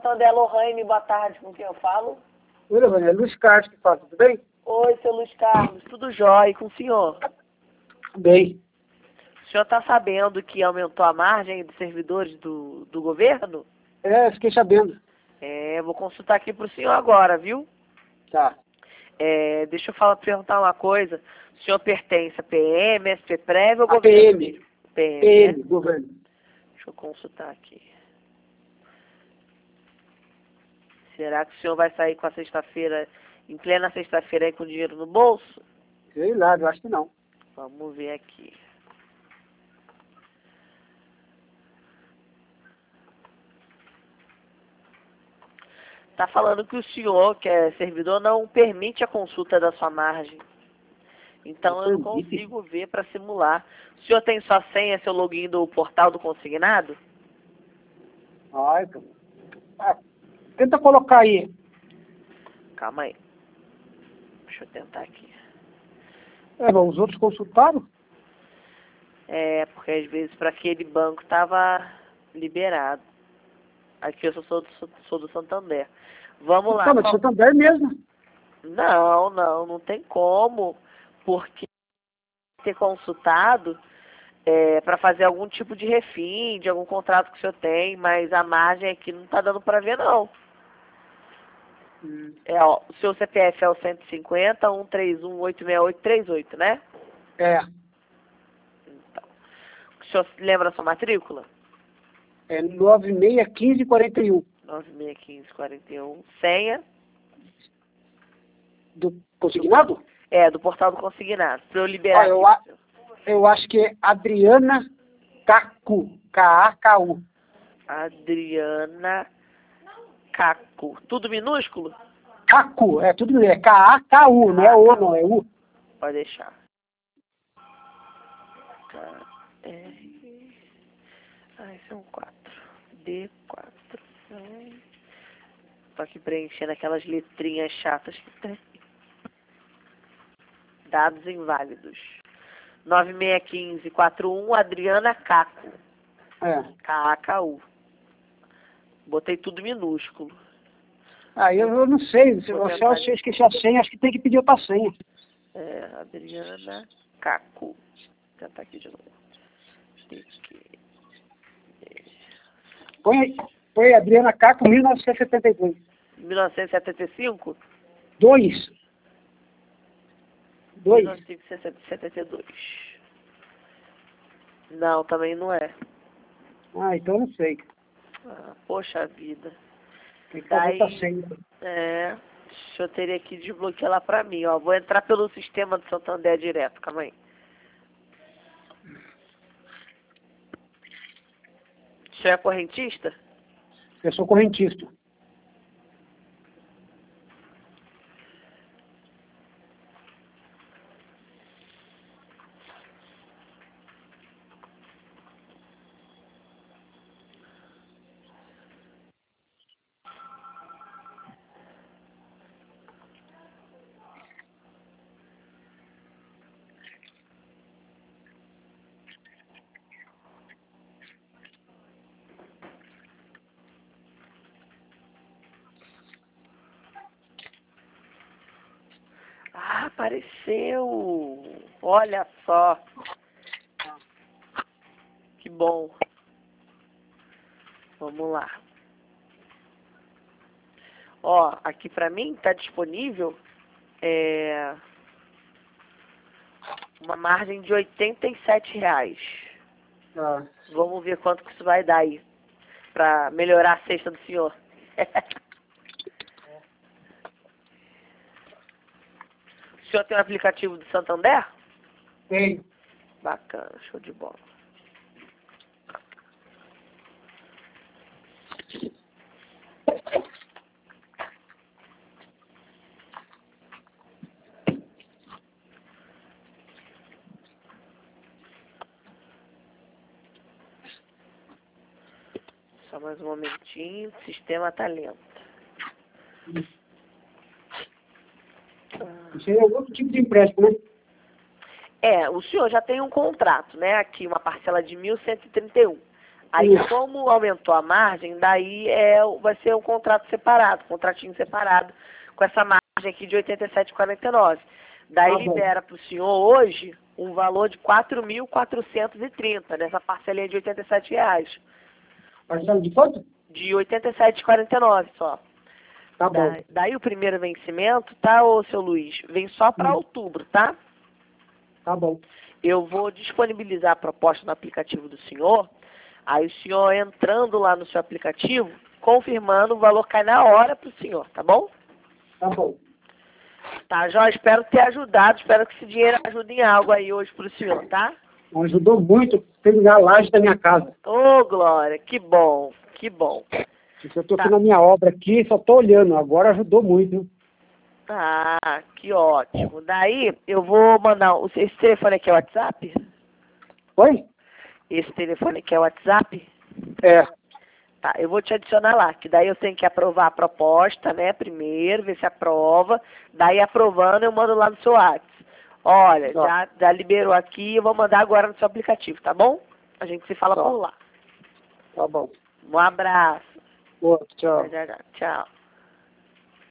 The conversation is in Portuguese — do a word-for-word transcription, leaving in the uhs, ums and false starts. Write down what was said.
Santander, Lohane, boa tarde, com quem eu falo? Oi, Lohane, é Luiz Carlos que fala, tudo bem? Oi, seu Luiz Carlos, tudo jóia, e com o senhor? Bem. O senhor está sabendo que aumentou a margem dos servidores do, do governo? É, fiquei sabendo. É, vou consultar aqui para o senhor agora, viu? Tá. É, deixa eu falar, perguntar uma coisa. O senhor pertence a P M, S P Prévio ou A governo? P M. P M, P M, né? governo. Deixa eu consultar aqui. Será que o senhor vai sair com a sexta-feira, em plena sexta-feira aí com dinheiro no bolso? Sei lá, eu acho que não. Vamos ver aqui. Tá falando que o senhor, que é servidor, não permite a consulta da sua margem. Então Não eu não permite? consigo ver para simular. O senhor tem sua senha, seu login do portal do consignado? Ai, cara. Ah, tenta colocar aí. Calma aí. Deixa eu tentar aqui. É, bom, os outros consultaram? É, porque às vezes para aquele banco tava liberado. Aqui eu sou do, sou do Santander. Vamos lá. Tá, mas qual- Santander mesmo. Não, não, não tem como. Porque ter consultado é, para fazer algum tipo de refim, de algum contrato que o senhor tem, mas a margem aqui não tá dando para ver, não. Hum. É, ó, o seu C P F é o cento e cinquenta, um três um, oito seis oito três oito, né? É. Então, o senhor lembra a sua matrícula? É nove seis um cinco quatro um. nove seis um cinco quatro um. Senha? Do consignado? É, do portal do consignado. Para eu Ah, liberar eu, aqui. a, eu acho que é Adriana Cacu. K A K U. Adriana Caco. Tudo minúsculo? Cacu, é tudo é K A K U, não é O, não é U. Pode deixar. K R. Ai, são quatro. D quatro. Tô aqui preenchendo aquelas letrinhas chatas que tem. Dados inválidos. nove seis um cinco quatro um, Adriana Caco. É. K A K U. Botei tudo minúsculo. Ah, eu, eu não sei, se Vou você tentar se eu esqueci a senha, acho que tem que pedir outra senha. É, Adriana Caco. Vou tentar aqui de novo. Tem que... Põe aí, põe aí, Adriana Caco, mil novecentos e setenta e dois. mil novecentos e setenta e cinco? Dois. Dois. mil novecentos e setenta e dois. Não, também não é. Ah, então eu não sei. Ah, poxa vida. Tem que fazer Daí, outra senha. é, o senhor teria que desbloquear lá pra mim, ó. Vou entrar pelo sistema do Santander direto, calma aí. O senhor é correntista? Eu sou correntista. Ah, apareceu! Olha só. Que bom. Vamos lá. Ó, aqui pra mim tá disponível é, uma margem de oitenta e sete reais. Ah, Vamos ver quanto que isso vai dar aí pra melhorar a cesta do senhor. O senhor tem um aplicativo do Santander? tem. Bacana, show de bola. Só mais um momentinho, o sistema tá lento. Ah. Isso aí é outro tipo de empréstimo, né? É, o senhor já tem um contrato, né? Aqui, uma parcela de mil cento e trinta e um. Aí, Isso. como aumentou a margem, daí é, vai ser um contrato separado, um contratinho separado, com essa margem aqui de oitenta e sete reais e quarenta e nove centavos. Daí Tá bom. libera para o senhor hoje um valor de quatro mil quatrocentos e trinta, nessa parcelinha de oitenta e sete reais. Parcela de quanto? De oitenta e sete reais e quarenta e nove centavos só. Tá bom. Daí, daí o primeiro vencimento, tá, ô seu Luiz? Vem só para Hum. outubro, tá? Tá bom. Eu vou disponibilizar a proposta no aplicativo do senhor. Aí o senhor entrando lá no seu aplicativo, confirmando, o valor cai na hora para o senhor, tá bom? Tá bom. Tá, Jó, espero ter ajudado, espero que esse dinheiro ajude em algo aí hoje para o senhor, tá? Ajudou muito a terminar a laje da minha casa. Ô, Glória, que bom, que bom. Eu estou Tá. aqui na minha obra aqui, só estou olhando. Agora ajudou muito. Ah, que ótimo. Daí eu vou mandar, o- esse telefone aqui é o WhatsApp? Oi? Esse telefone aqui é o WhatsApp? É. Tá, eu vou te adicionar lá, que daí eu tenho que aprovar a proposta, né, primeiro, ver se aprova. Daí aprovando eu mando lá no seu WhatsApp. Olha, Tá. já, já liberou aqui, eu vou mandar agora no seu aplicativo, tá bom? A gente se fala Tá. por lá. Tá bom. Um abraço. Outro, tchau. Já, já, já. Tchau.